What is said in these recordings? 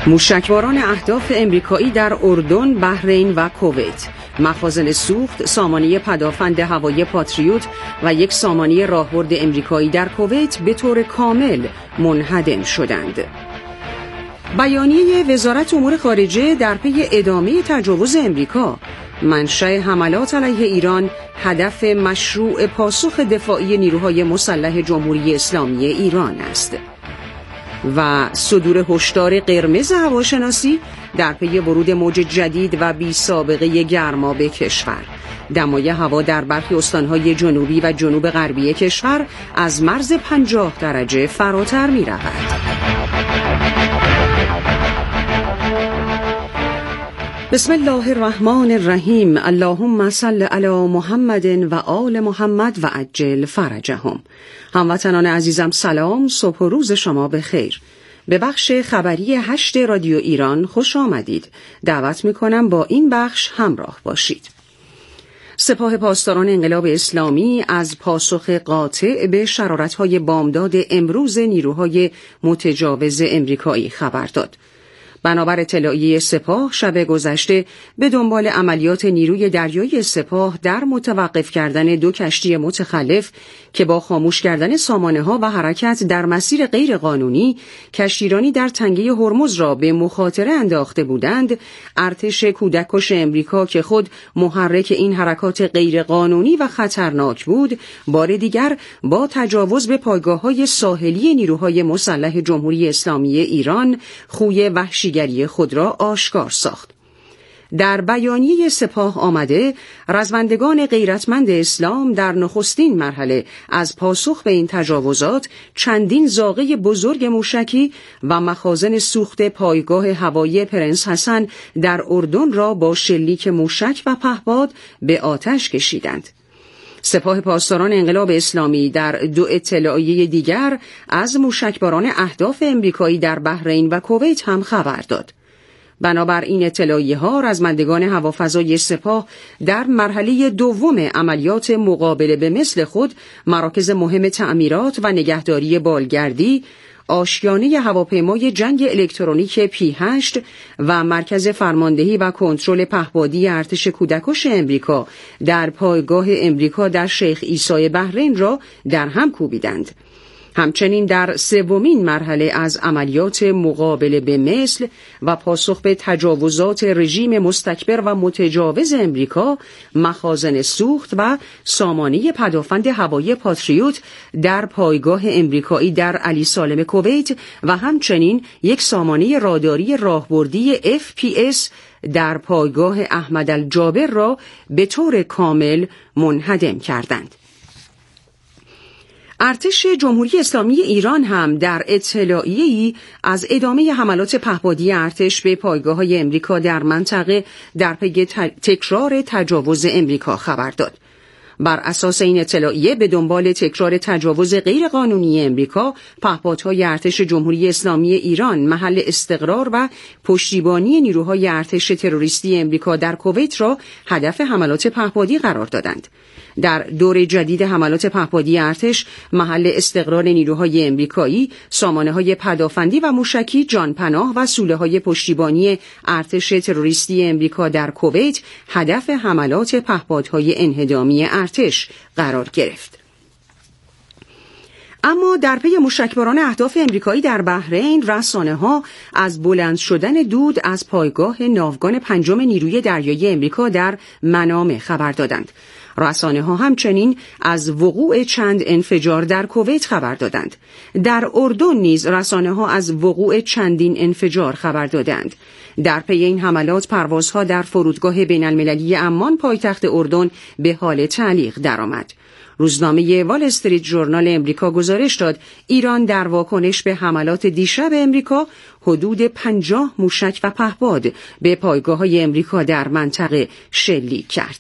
موشکباران اهداف امریکایی در اردن، بحرین و کویت، مخازن سوخت، سامانه پدافند هوایی پاتریوت و یک سامانه راهبرد امریکایی در کویت به طور کامل منهدم شدند. بیانیه وزارت امور خارجه در پی ادامه تجاوز امریکا، منشأ حملات علیه ایران هدف مشروع پاسخ دفاعی نیروهای مسلح جمهوری اسلامی ایران است و صدور هشدار قرمز هواشناسی در پی ورود موج جدید و بی سابقه گرما به کشور. دمای هوا در برخی استانهای جنوبی و جنوب غربی کشور از مرز 50 درجه فراتر می رود. بسم الله الرحمن الرحیم. اللهم صل علی محمد و آل محمد و عجل فرجهم. هموطنان عزیزم سلام، صبح و روز شما بخیر. به بخش خبری 8 رادیو ایران خوش آمدید. دعوت میکنم با این بخش همراه باشید. سپاه پاسداران انقلاب اسلامی از پاسخ قاطع به شرارت‌های بامداد امروز نیروهای متجاوز امریکایی خبر داد. بنابر اطلاعیه سپاه، شب گذشته به دنبال عملیات نیروی دریایی سپاه در متوقف کردن 2 کشتی متخلف که با خاموش کردن سامانه‌ها و حرکت در مسیر غیرقانونی کشتیرانی در تنگه هرمز را به مخاطره انداخته بودند، ارتش کودککش امریکا که خود محرک این حرکات غیرقانونی و خطرناک بود، بار دیگر با تجاوز به پایگاه‌های ساحلی نیروهای مسلح جمهوری اسلامی ایران خوی وحشیگری خود را آشکار ساخت. در بیانیه سپاه آمده رزمندگان غیرتمند اسلام در نخستین مرحله از پاسخ به این تجاوزات چندین زاغه بزرگ موشکی و مخازن سوخت پایگاه هوایی پرنس حسن در اردن را با شلیک موشک و پهپاد به آتش کشیدند. سپاه پاسداران انقلاب اسلامی در 2 اطلاعیه دیگر از موشکباران اهداف امریکایی در بحرین و کویت هم خبر داد. بنابر این اطلاعیه‌ها رزمندگان هوافضای سپاه در مرحله دوم عملیات مقابله به مثل خود مراکز مهم تعمیرات و نگهداری بالگردی، آشیانه هواپیمای جنگ الکترونیک P8 و مرکز فرماندهی و کنترل پهپادی ارتش کودککش امریکا در پایگاه امریکا در شیخ عیسی بحرین را در هم کوبیدند. همچنین در 3مین مرحله از عملیات مقابله به مثل و پاسخ به تجاوزات رژیم مستکبر و متجاوز امریکا، مخازن سوخت و سامانه پدافند هوایی پاتریوت در پایگاه امریکایی در علی سالم کویت و همچنین یک سامانه راداری راهبردی FPS در پایگاه احمد الجابر را به طور کامل منهدم کردند. ارتش جمهوری اسلامی ایران هم در اطلاعیه‌ای از ادامه حملات پهپادی ارتش به پایگاه‌های امریکا در منطقه در پی تکرار تجاوز امریکا خبر داد. بر اساس این اطلاعیه به دنبال تکرار تجاوز غیرقانونی امریکا، پهپادهای ارتش جمهوری اسلامی ایران محل استقرار و پشتیبانی نیروهای ارتش تروریستی امریکا در کویت را هدف حملات پهپادی قرار دادند. در دور جدید حملات پهپادی ارتش، محل استقرار نیروهای امریکایی، سامانه‌های پدافندی و موشکی جانپناه و سوله‌های پشتیبانی ارتش تروریستی امریکا در کویت هدف حملات پهپادهای انهدامی ارتش قرار گرفت. اما در پی موشکباران اهداف امریکایی در بحرین، رسانه‌ها از بلند شدن دود از پایگاه ناوگان 5 نیروی دریایی امریکا در منامه خبر دادند. رسانه‌ها همچنین از وقوع چند انفجار در کویت خبر دادند. در اردن نیز رسانه‌ها از وقوع چندین انفجار خبر دادند. در پی این حملات پروازها در فرودگاه بین‌المللی عمان پایتخت اردن به حال تعلیق درآمد. روزنامه وال استریت ژورنال امریکا گزارش داد ایران در واکنش به حملات دیشب امریکا حدود 50 موشک و پهپاد به پایگاه‌های امریکا در منطقه شلیک کرد.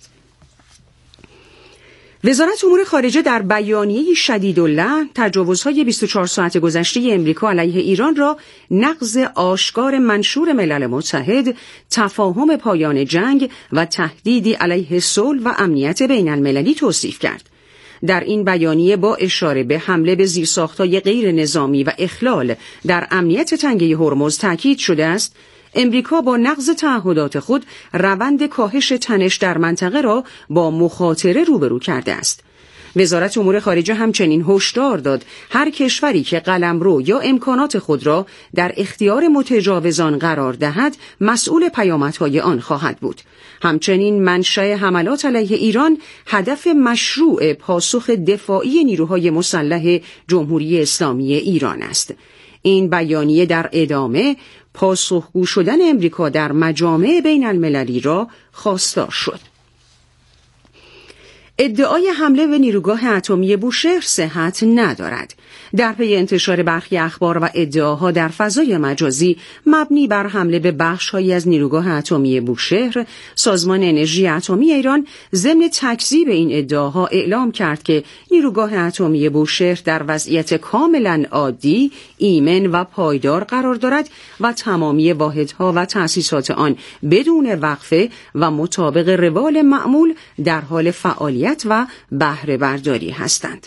وزارت امور خارجه در بیانیه شدیداللحن تجاوزهای 24 ساعت گذشته امریکا علیه ایران را نقض آشکار منشور ملل متحد، تفاهم پایان جنگ و تهدیدی علیه صلح و امنیت بین المللی توصیف کرد. در این بیانیه با اشاره به حمله به زیرساخت‌های غیر نظامی و اخلال در امنیت تنگه هرمز تاکید شده است امریکا با نقض تعهدات خود روند کاهش تنش در منطقه را با مخاطره روبرو کرده است. وزارت امور خارجه همچنین هشدار داد هر کشوری که قلمرو یا امکانات خود را در اختیار متجاوزان قرار دهد مسئول پیامدهای آن خواهد بود. همچنین منشأ حملات علیه ایران هدف مشروع پاسخ دفاعی نیروهای مسلح جمهوری اسلامی ایران است. این بیانیه در ادامه پاسخگو شدن امریکا در مجامع بین المللی را خواستار شد. ادعای حمله به نیروگاه اتمی بوشهر صحت ندارد. در پی انتشار برخی اخبار و ادعاها در فضای مجازی مبنی بر حمله به بخش‌هایی از نیروگاه اتمی بوشهر، سازمان انرژی اتمی ایران ضمن تکذیب این ادعاها اعلام کرد که نیروگاه اتمی بوشهر در وضعیت کاملا عادی، ایمن و پایدار قرار دارد و تمامی واحدها و تأسیسات آن بدون وقفه و مطابق روال معمول در حال فعالیت و بهره برداری هستند.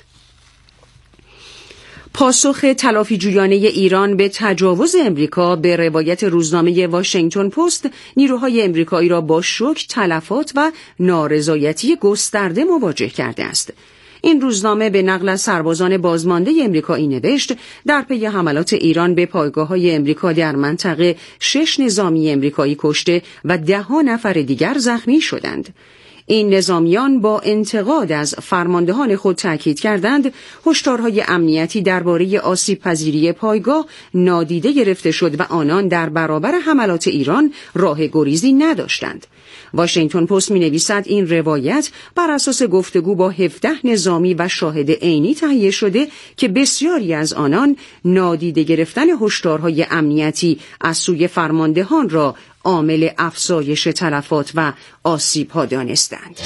پاسخ تلافی‌جویانه ایران به تجاوز امریکا به روایت روزنامه واشنگتن پست نیروهای امریکایی را با شوک، تلفات و نارضایتی گسترده مواجه کرده است. این روزنامه به نقل از سربازان بازمانده امریکایی نوشت در پی حملات ایران به پایگاه‌های امریکا در منطقه 6 نظامی امریکایی کشته و 10 نفر دیگر زخمی شدند. این نظامیان با انتقاد از فرماندهان خود تاکید کردند هشدارهای امنیتی درباره آسیب‌پذیری پایگاه نادیده گرفته شد و آنان در برابر حملات ایران راه گریزی نداشتند. واشنگتن پست می‌نویسد این روایت بر اساس گفتگو با 17 نظامی و شاهد عینی تهیه شده که بسیاری از آنان نادیده گرفتن هشدارهای امنیتی از سوی فرماندهان را عامل افزایش تلفات و آسیب‌ها دانستند.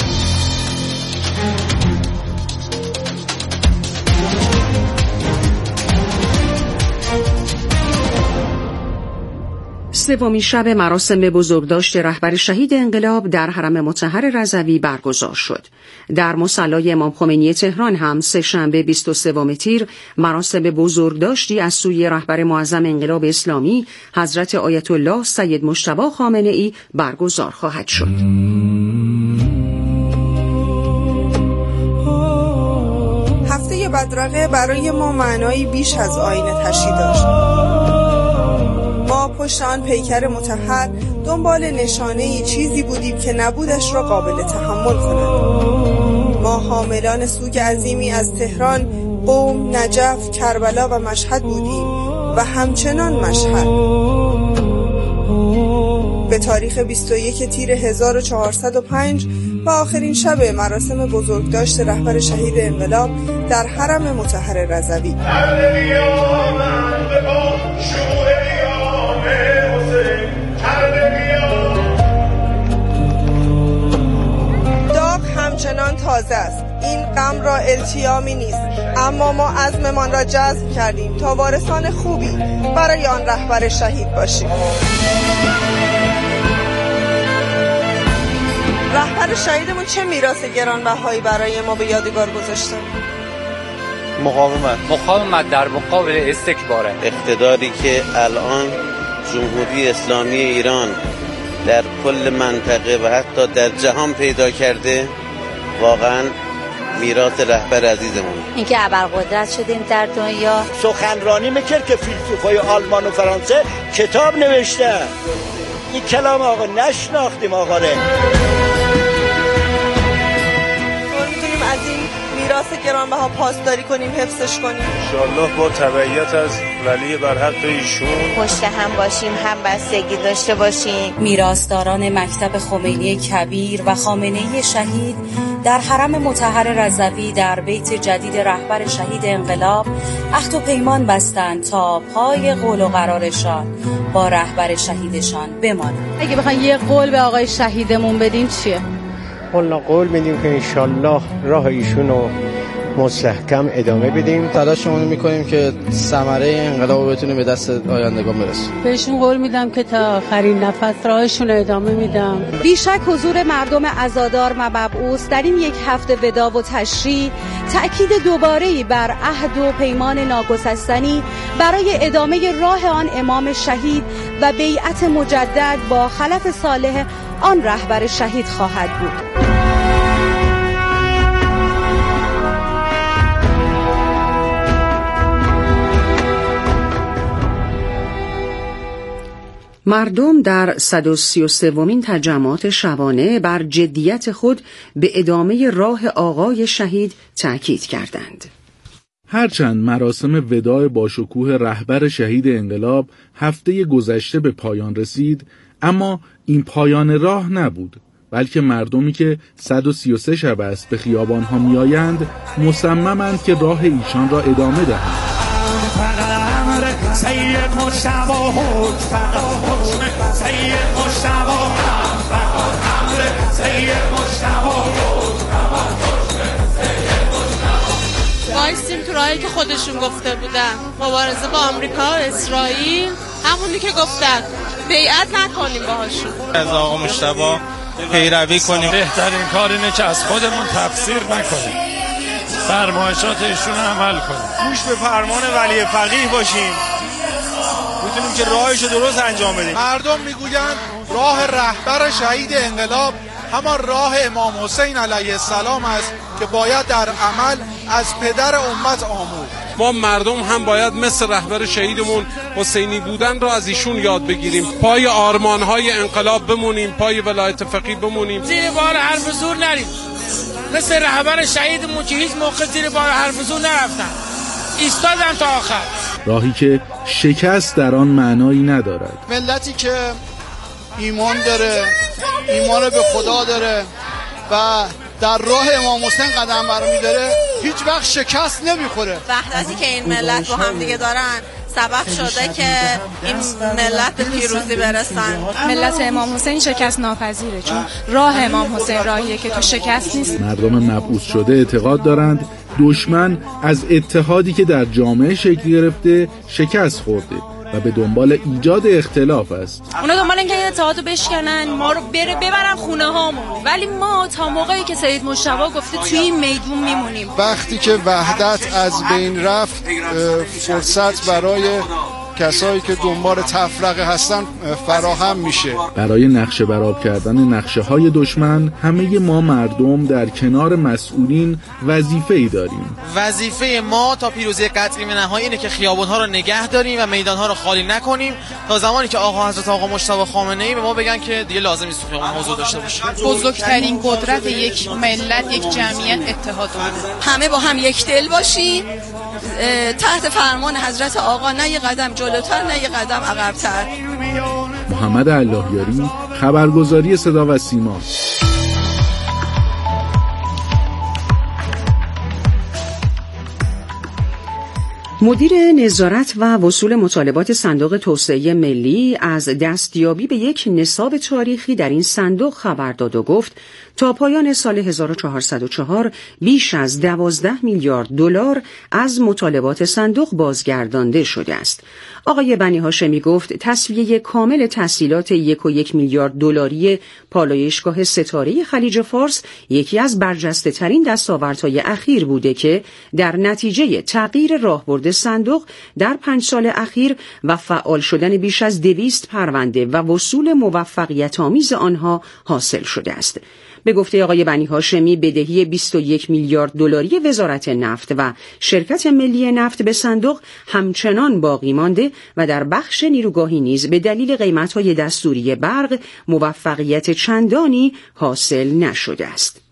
سومین شب مراسم بزرگداشت رهبر شهید انقلاب در حرم مطهر رضوی برگزار شد. در مصلی امام خمینی تهران هم سه‌شنبه 23 تیر مراسم بزرگداشتی از سوی رهبر معظم انقلاب اسلامی حضرت آیت الله سید مجتبی خامنه‌ای برگزار خواهد شد. هفته بدرقه برای ما معنایی بیش از آینه تشی داشت. ما پشت آن پیکر مطهر دنبال نشانه‌ای چیزی بودیم که نبودش را قابل تحمل کنند. ما حاملان سوگ عظیمی از تهران، قم، نجف، کربلا و مشهد بودیم و همچنان مشهد. به تاریخ 21 تیر 1405 و آخرین شب مراسم بزرگداشت رهبر شهید انقلاب در حرم مطهر رضوی. داغ همچنان تازه است. این غم را التیامی نیست، اما ما عزممان را جزم کردیم تا وارثان خوبی برای آن رهبر شهید باشیم. رهبر شهیدمون چه میراث گرانبهایی برای ما به یادگار گذاشته؟ مقاومت در مقابل استکبار. اقتداری که الان جمهوری اسلامی ایران در کل منطقه و حتی در جهان پیدا کرده واقعا میراث رهبر عزیزمون. اینکه ابرقدرت شدیم در دنیا. سخنرانی میکرد که فیلسوفای آلمان و فرانسه کتاب نوشته. این کلام آقا نشناختیم آقا رو. میتونیم از این میراث گرانبها پاسداری کنیم، حفظش کنیم. انشالله با تبعیت از ولی برحق ایشون پشت هم باشیم، هم بستگی داشته باشیم. میراثداران مکتب خمینی کبیر و خامنه‌ای شهید در حرم مطهر رضوی در بیت جدید رهبر شهید انقلاب عهد و پیمان بستند تا پای قول و قرارشان با رهبر شهیدشان بمانند. اگه بخواین یه قول به آقای شهیدمون بدین چیه؟ قول میدیم که انشالله راه ایشونو مستحکم ادامه بدیم. تلاشمون میکنیم که ثمره انقلاب بتونیم به دست آیندگان برسیم. بهشون قول میدم که تا آخرین نفس راهشون ادامه میدم. بیشک حضور مردم عزادار و مبعوث در این یک هفته ودا و تشریع تأکید دوباره‌ای بر عهد و پیمان ناگسستنی برای ادامه راه آن امام شهید و بیعت مجدد با خلف صالح آن رهبر شهید خواهد بود. مردم در 133مین تجمعات شبانه بر جدیت خود به ادامه راه آقای شهید تأکید کردند. هرچند مراسم وداع باشکوه رهبر شهید انقلاب هفته گذشته به پایان رسید، اما این پایان راه نبود، بلکه مردمی که 133 شب است به خیابان‌ها می‌آیند مصممند که راه ایشان را ادامه دهند. وایسیم تو راهی که خودشون گفته بودن، مبارزه با آمریکا و اسرائیل، همونی که گفتن، بیعت نکنیم باهاشون، از آقا مجتبی پیروی کنیم. بهترین کار اینه که از خودمون تفسیر نکنیم، فرمایشات ایشون عمل کنیم، گوش به فرمان ولی فقیه باشیم، میتونیم که راهشو درست انجام بدیم. مردم میگویند راه رهبر شهید انقلاب همان راه امام حسین علیه السلام است که باید در عمل از پدر امت آموخت. ما مردم هم باید مثل رهبر شهیدمون حسینی بودن را از ایشون یاد بگیریم، پای آرمانهای انقلاب بمونیم، پای ولایت فقیه بمونیم، زیر بار حرف و زور نریم، مثل رهبر شهیدمون که هیچ موقع زیر بار حرف و زور نرفتن، ایستادن تا آخر. راهی که شکست در آن معنایی ندارد. ملتی که ایمان داره، ایمان به خدا داره و در راه امام حسین قدم برمی‌داره هیچ وقت شکست نمیخوره. وحدتی که این ملت با هم دیگه دارن سبب شده که این ملت به پیروزی برسن. ملت امام حسین شکست ناپذیره، چون راه امام حسین راهیه که تو شکست نیست. مردم مبعوث شده اعتقاد دارند دشمن از اتحادی که در جامعه شکل گرفته شکست خورده و به دنبال ایجاد اختلاف است. اونا دنبال اینکه این اتحادو بشکنن، ما رو ببرن خونه هامون، ولی ما تا موقعی که سید مجتبی گفته توی این میدون میمونیم. وقتی که وحدت از بین رفت، فرصت برای کسایی که دنبال تفرقه هستن فراهم میشه. برای نقشه برآب کردن نقشه های دشمن همه ما مردم در کنار مسئولین وظیفه‌ای داریم. وظیفه ما تا پیروزی قطعی نهایی اینه که خیابان‌ها رو نگه داریم و میدان‌ها رو خالی نکنیم تا زمانی که حضرت آقا مجتبی خامنه‌ای به ما بگن که دیگه لازم نیست خیابان حضور داشته باشه. بزرگترین قدرت یک ملت، یک جمعیت اتحاد. همه با هم یک دل باشیم تحت فرمان حضرت آقا، نه یه قدم جلوتر نه یه قدم عقب‌تر. محمد اللهیاری، خبرگزاری صدا و سیما. مدیر نظارت و وصول مطالبات صندوق توسعه ملی از دستیابی به یک نصاب تاریخی در این صندوق خبر داد و گفت تا پایان سال 1404 بیش از 12 میلیارد دلار از مطالبات صندوق بازگردانده شده است. آقای بنی هاشمی گفت تسویه کامل تسهیلات 1.1 میلیارد دلاری پالایشگاه ستاره خلیج فارس یکی از برجسته ترین دستاوردهای اخیر بوده که در نتیجه تغییر راهبرد صندوق در 5 سال اخیر و فعال شدن بیش از 200 پرونده و وصول موفقیت آمیز آنها حاصل شده است. به گفته آقای بنی هاشمی بدهی 21 میلیارد دلاری وزارت نفت و شرکت ملی نفت به صندوق همچنان باقی مانده و در بخش نیروگاهی نیز به دلیل قیمت‌های دستوری برق موفقیت چندانی حاصل نشده است.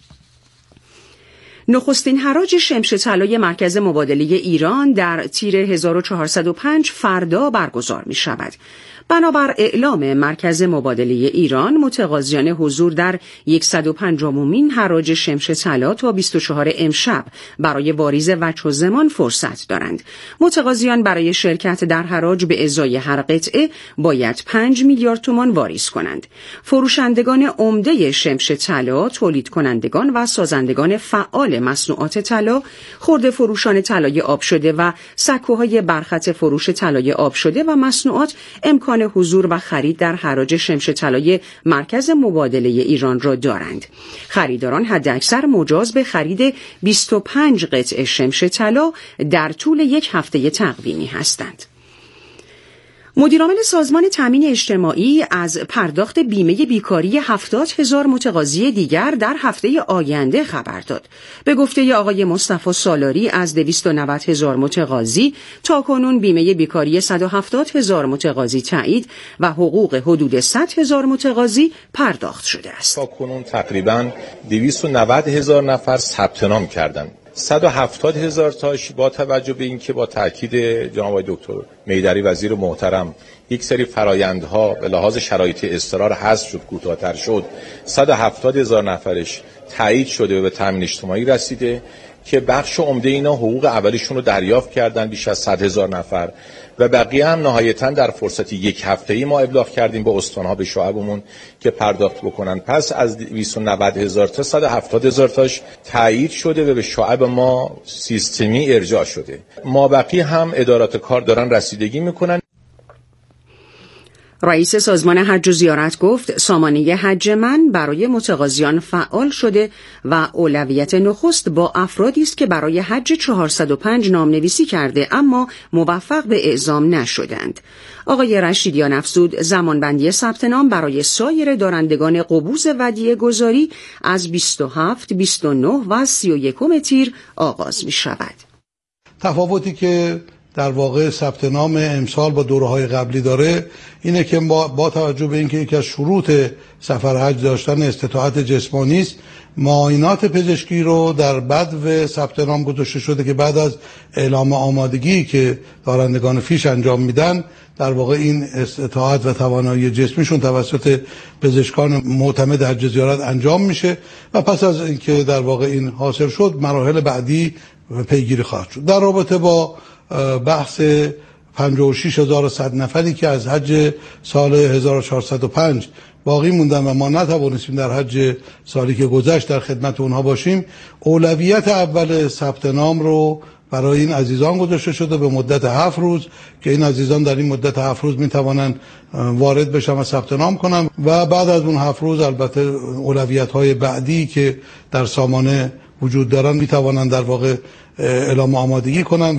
نخستین حراج شمش طلای مرکز مبادله ایران در تیر 1405 فردا برگزار می شود. بنابر اعلام مرکز مبادله ایران، متقاضیان حضور در 105مین حراج شمش طلا تا 24 امشب برای واریز وجه و زمان فرصت دارند. متقاضیان برای شرکت در حراج به ازای هر قطعه باید 5 میلیارد تومان واریز کنند. فروشندگان عمده شمش طلا، تولید کنندگان و سازندگان فعال مصنوعات طلا، خرده فروشان طلای آب شده و سکوهای برخط فروش طلای آب شده و مصنوعات امکان حضور و خرید در حراج شمش طلای مرکز مبادله ایران را دارند. خریداران حداکثر مجاز به خرید 25 قطعه شمش طلا در طول یک هفته تقویمی هستند. مدیرعامل سازمان تامین اجتماعی از پرداخت بیمه بیکاری 70,000 متقاضی دیگر در هفته آینده خبر داد. به گفته آقای مصطفی سالاری، از 290,000 متقاضی تاکنون بیمه بیکاری 170,000 متقاضی تایید و حقوق حدود 100,000 متقاضی پرداخت شده است. تاکنون تقریباً 290,000 نفر ثبت نام کردند. 170,000 تاش با توجه به اینکه با تاکید جناب آقای دکتر میدری وزیر محترم یک سری فرایندها به لحاظ شرایط اضطرار حذف شد، کوتاه‌تر شد، 170,000 نفرش تایید شده و به تامین اجتماعی رسیده که بخش عمده اینا حقوق اولیشون رو دریافت کردن، بیش از 100,000 نفر، و بقیه هم نهایتاً در فرصت یک هفته‌ای ما ابلاغ کردیم به استان‌ها، به شعبمون که پرداخت بکنن. پس از 290,000 تا 170,000 تاش تایید شده و به شعب ما سیستمی ارجاع شده. مابقی هم ادارات کار دارن رسیدگی میکنن. رئیس سازمان حج و زیارت گفت سامانه حج من برای متقاضیان فعال شده و اولویت نخست با افرادی است که برای حج 405 نامنویسی کرده اما موفق به اعزام نشدند. آقای رشیدیان افزود زمانبندی ثبت نام برای سایر دارندگان قبوض ودیعه گذاری از 27، 29 و 31 تیر آغاز می شود. تفاوتی که در واقع ثبت نام امسال با دوره‌های قبلی داره اینه که با توجه به اینکه یکی از شروط سفر حج داشتن استطاعت جسمانی است، معاینات پزشکی رو در بدو ثبت نام گذاشته شده که بعد از اعلام آمادگی که دارندگان فیش انجام میدن، در واقع این استطاعت و توانایی جسمیشون توسط پزشکان معتمد حج زیارت انجام میشه و پس از اینکه در واقع این حاصل شد، مراحل بعدی پیگیری خواهد شد. در رابطه با بحث 56,100 نفری که از حج سال 1405 باقی موندن و ما نتوانستیم در حج سالی که گذشت در خدمت اونها باشیم، اولویت اول ثبت نام رو برای این عزیزان گذاشته شده به مدت 7 روز که این عزیزان در این مدت 7 روز میتوانند وارد بشن و ثبت نام کنن و بعد از اون 7 روز البته اولویت‌های بعدی که در سامانه وجود دارن میتوانند در واقع اعلام آمادگی کنن.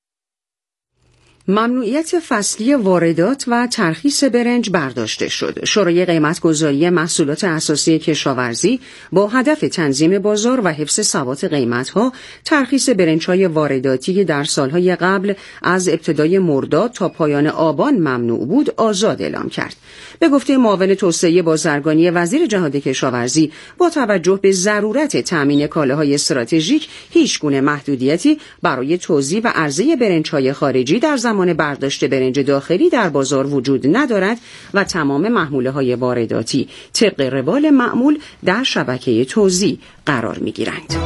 ممنوعیت فصلی واردات و ترخیص برنج برداشته شد. شورای قیمت‌گذاری محصولات اساسی کشاورزی با هدف تنظیم بازار و حفظ ثبات قیمت‌ها، ترخیص برنج‌های وارداتی در سالهای قبل از ابتدای مرداد تا پایان آبان ممنوع بود، آزاد اعلام کرد. به گفته معاون توسعه بازرگانی وزیر جهاد کشاورزی، با توجه به ضرورت تأمین کالاهای استراتژیک، هیچگونه محدودیتی برای توزیع و عرضه برنج‌های خارجی در زمان برداشت برنج داخلی در بازار وجود ندارد و تمام محموله‌های وارداتی طبق روال معمول در شبکه توزیع قرار می‌گیرند.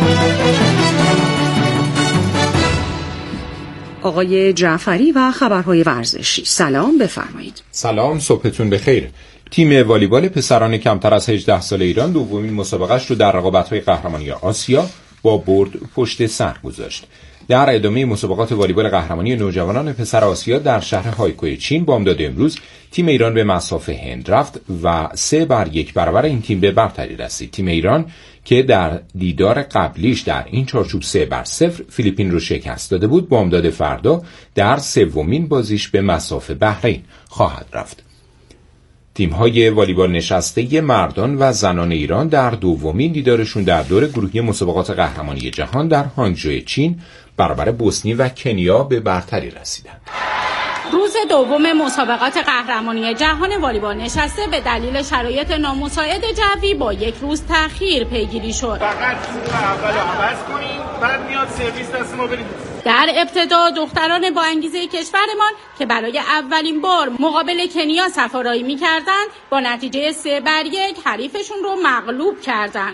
آقای جعفری و خبرهای ورزشی. سلام، بفرمایید. سلام، صبحتون بخیر. تیم والیبال پسران کمتر از 18 سال ایران دومین مسابقه‌اش رو در رقابت‌های قهرمانی آسیا با برد پشت سر گذاشت. در ادامه مسابقات والیبال قهرمانی نوجوانان پسر آسیا در شهر هایکوی چین بامداد امروز تیم ایران به مصاف هند رفت و 3-1 برابر این تیم به برتری رسید. تیم ایران که در دیدار قبلیش در این چارچوب 3-0 فیلیپین رو شکست داده بود، بامداد فردا در سومین بازیش به مصاف بحرین خواهد رفت. تیم‌های والیبال نشسته مردان و زنان ایران در دومین دیدارشون در دور گروهی مسابقات قهرمانی جهان در هانگژو چین برابر بوسنی و کنیا به برتری رسیدند. روز دوم مسابقات قهرمانی جهان والیبال نشسته به دلیل شرایط نامساعد جوی با یک روز تأخیر پیگیری شد. فقط توپ اولو عوض کنیم بعد میاد سرویس دست ما بریم. در ابتدا دختران با انگیزه کشورمان که برای اولین بار مقابل کنیا سفارایی می‌کردند با نتیجه 3-1 حریفشون رو مغلوب کردند.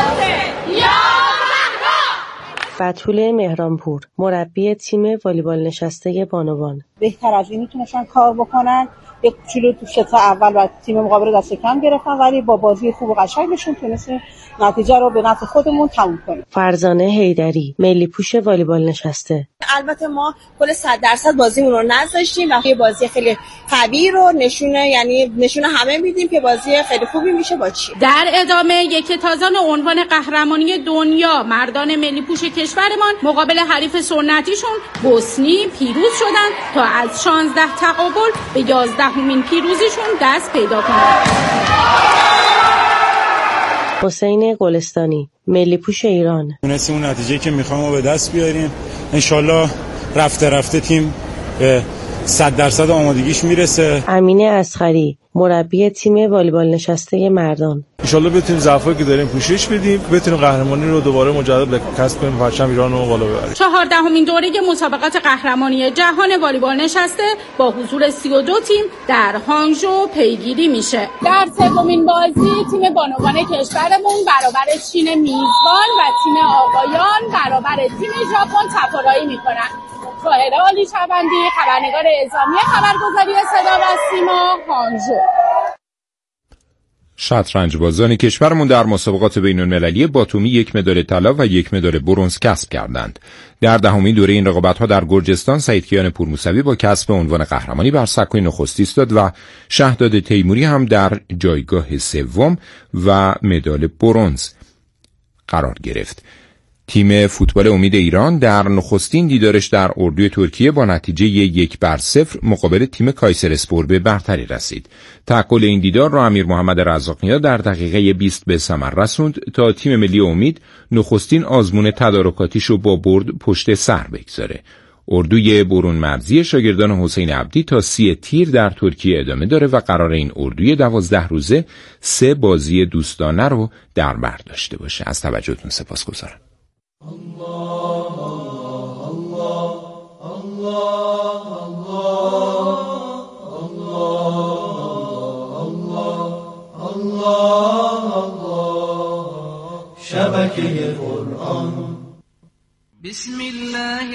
بتول مهرانپور، مربی تیم والیبال نشسته بانوان. بهتر از این میتونن کار بکنن. یک کوچولو تو شتا اول و تیم مقابل دست کم گرفتن ولی با بازی خوب و قشنگشون تونستیم نتیجه رو به نفع خودمون تموم کنیم. فرزانه حیدری، ملی پوش والیبال نشسته. البته ما کل 100% بازیمون رو نذاشتیم و یه بازی خیلی قوی رو نشونه همه میدیم که بازی خیلی خوبی میشه با چی. در ادامه یک تازان عنوان قهرمانی دنیا مردان ملی پوش کشورمان مقابل حریف سنتیشون بوسنی پیروز شدند تا از 16 تقابل به 11مین پیروزیشون دست پیدا کنند. حسین گلستانی، ملی پوش ایران. تونستیم اون نتیجه که میخوایم به دست بیاریم. انشالله رفته رفته تیم به 100% آمادگیش میرسه. امین اصغری، مربی تیم والیبال نشسته مردان. انشالله بتونیم ضعفایی که داریم پوشش بدیم، بتونیم قهرمانی رو دوباره مجدد کسب کنیم، پرچم ایران رو بالا ببریم. 14مین دوره مسابقات قهرمانی جهان والیبال نشسته با حضور 32 تیم در هانگژو پیگیری میشه. در سومین بازی تیم بانوان کشورمون برابر چین میزبان و تیم آقایان برابر تیم ژاپن تفارایی میکنن. طاهره عالیشوندی، خبرنگار اعزامی خبرگزاری صدا و سیما، هانگژو. شطرنج بازان کشورمون در مسابقات بین‌المللی باتومی 1 مدال طلا و 1 مدال برنز کسب کردند. در 10مین دوره این رقابت‌ها در گرجستان سعیدکیان پورموسوی با کسب عنوان قهرمانی بر سکوی نخستی ایستاد و شهداد تیموری هم در جایگاه سوم و مدال برنز قرار گرفت. تیم فوتبال امید ایران در نخستین دیدارش در اردوی ترکیه با نتیجه 1-0 مقابل تیم کایسراسپور به برتری رسید. تعقل این دیدار را امیر محمد رزاق‌نیا در دقیقه 20 به ثمر رسوند تا تیم ملی امید نخستین آزمون تدارکاتیش رو با برد پشت سر بگذاره. اردوی برون مرزی شاگردان حسین عبدی تا 30 تیر در ترکیه ادامه داره و قرار این اردوی 12 روزه 3 بازی دوستانه رو در بر داشته باشه. از توجهتون سپاسگزارم. شبکه قرآن. بسم الله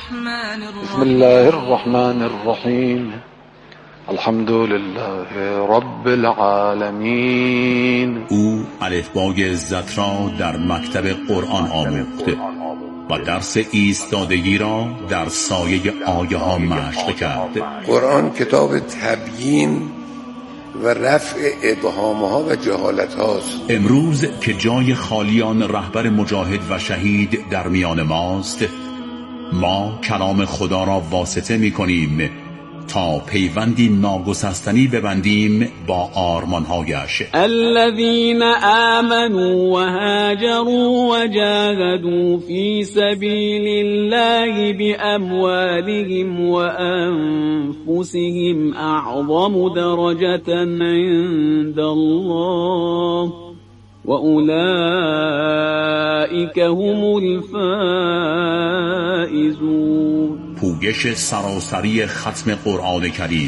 الرحمن الرحیم. الحمد لله رب العالمین. او الفبای عزت را در مکتب قرآن آموخت و درس ایستادگی را در سایه آیه ها مشق کرد. قرآن کتاب تبیین و رفع ابهام ها و جهالت هاست. امروز که جای خالیان رهبر مجاهد و شهید در میان ماست، ما کلام خدا را واسطه می کنیم تا پیوندی ناگسستنی ببندیم با آرمانهایش. الذين آمنوا وهاجروا وجاهدوا في سبيل الله بأموالهم وأنفسهم أعظم درجة عند الله وأولئك هم الفائزون. پوگش سراسری ختم قرآن کریم.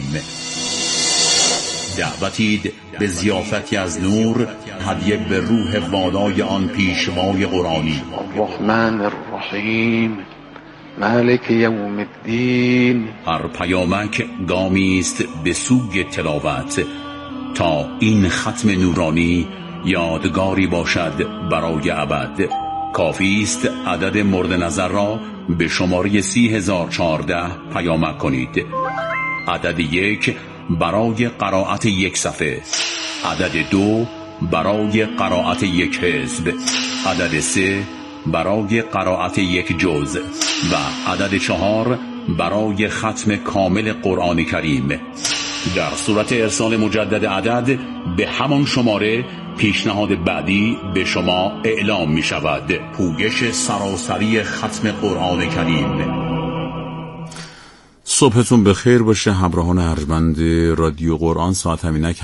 دعوتید به ضیافتی از نور، هدیه به روح والای آن پیشوای قرآنی. الرحمن الرحیم مالک یوم الدین. هر پیامک گامی است به سوی تلاوت تا این ختم نورانی یادگاری باشد برای ابد. کافی است عدد مورد نظر را به شماره 30014 پیامک کنید. عدد 1 برای قرائت 1 صفحه، عدد 2 برای قرائت 1 حزب، عدد 3 برای قرائت 1 جزء و عدد 4 برای ختم کامل قرآن کریم. در صورت ارسال مجدد عدد به همان شماره، پیشنهاد بعدی به شما اعلام می شود. پوگش سراسری ختم قرآن کریم. صبحتون بخیر باشه همراهان ارجمند رادیو قرآن. ساعت همینک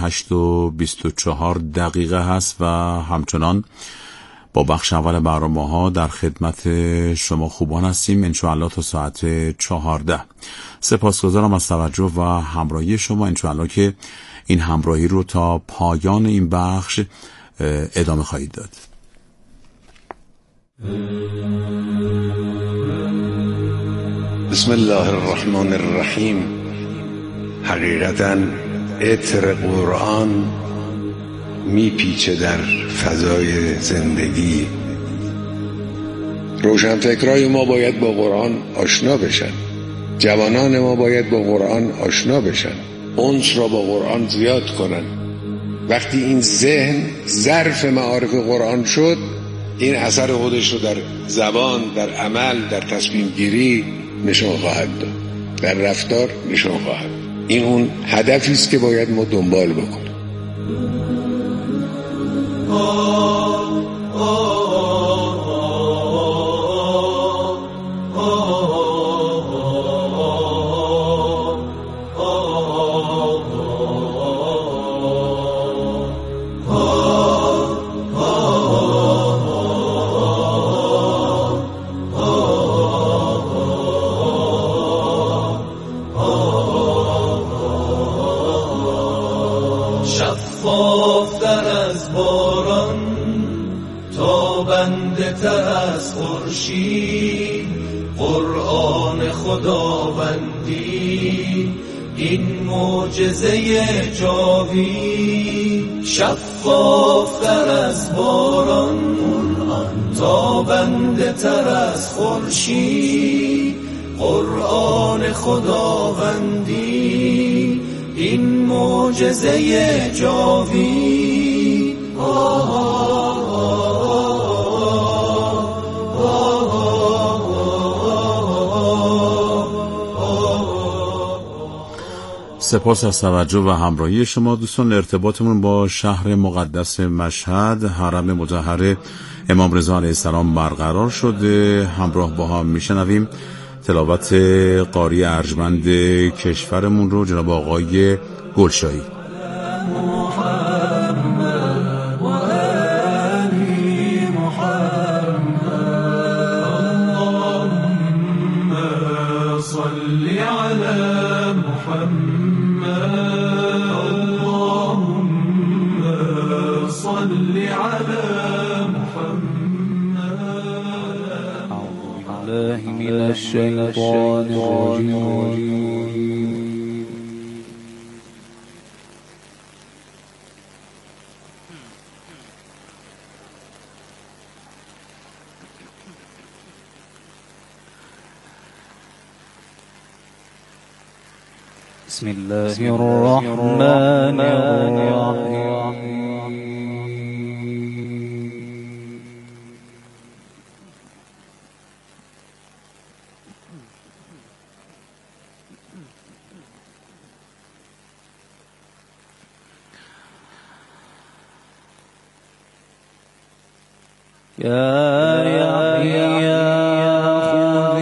8:24 هست و همچنان با بخش اول برنامه ها در خدمت شما خوبان هستیم انشاءالله تا ساعت 14. سپاسگزارم از توجه و همراهی شما. انشاءالله که این همراهی رو تا پایان این بخش ادامه خواهید داد. بسم الله الرحمن الرحیم. حقیقتاً عطر قرآن میپیچه در فضای زندگی. روشنفکرای ما باید با قرآن آشنا بشن، جوانان ما باید با قرآن آشنا بشن، انس را با قرآن زیاد کنن. وقتی این ذهن ظرف معارف قرآن شد، این اثر خودش رو در زبان، در عمل، در تصمیم گیری نشان خواهد داد، در رفتار نشان خواهد. این اون هدفی است که باید ما دنبال بکنیم. شفافتر از باران، تابنده تر از خورشید، قرآن خداوندی این معجزه جاوید. شفافتر از باران، تابنده تر از خورشید، قرآن خداوندی این معجزه جاوید. سپاس از توجه و همراهی شما دوستان. ارتباطمون با شهر مقدس مشهد، حرم مطهر امام رضا علیه السلام برقرار شده. همراه با هم میشنویم تلاوت قاری ارجمند کشورمون رو، جناب آقای گلشایی. من الشيطان الرجيم. بسم الله الرحمن الرحيم. يا يحيى خذ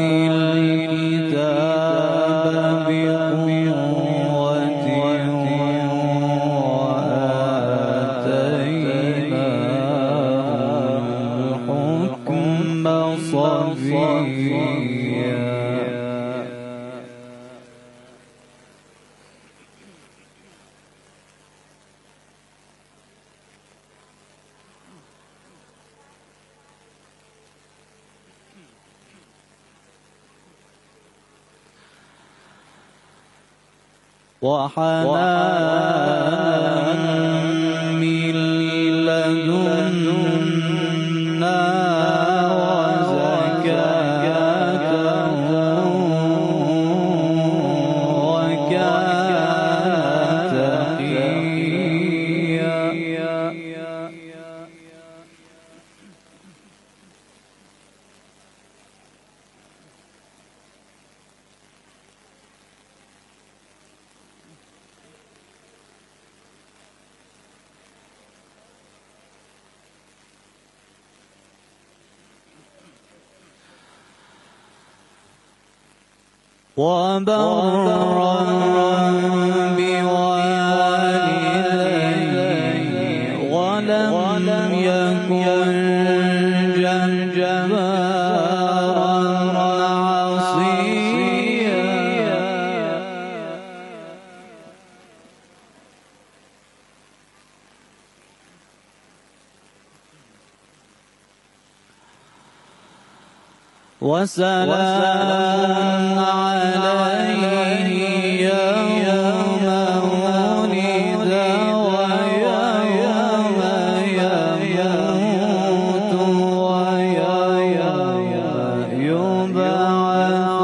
الكتاب بقوة وآتيناه الحكم صبيا. وحنان من لدنا وزكاة وكان تقيا. وبرا بوالديه ولم يكن جبارا عصيا. وسلام عليه يوم ولد ويوم يموت ويوم يبعث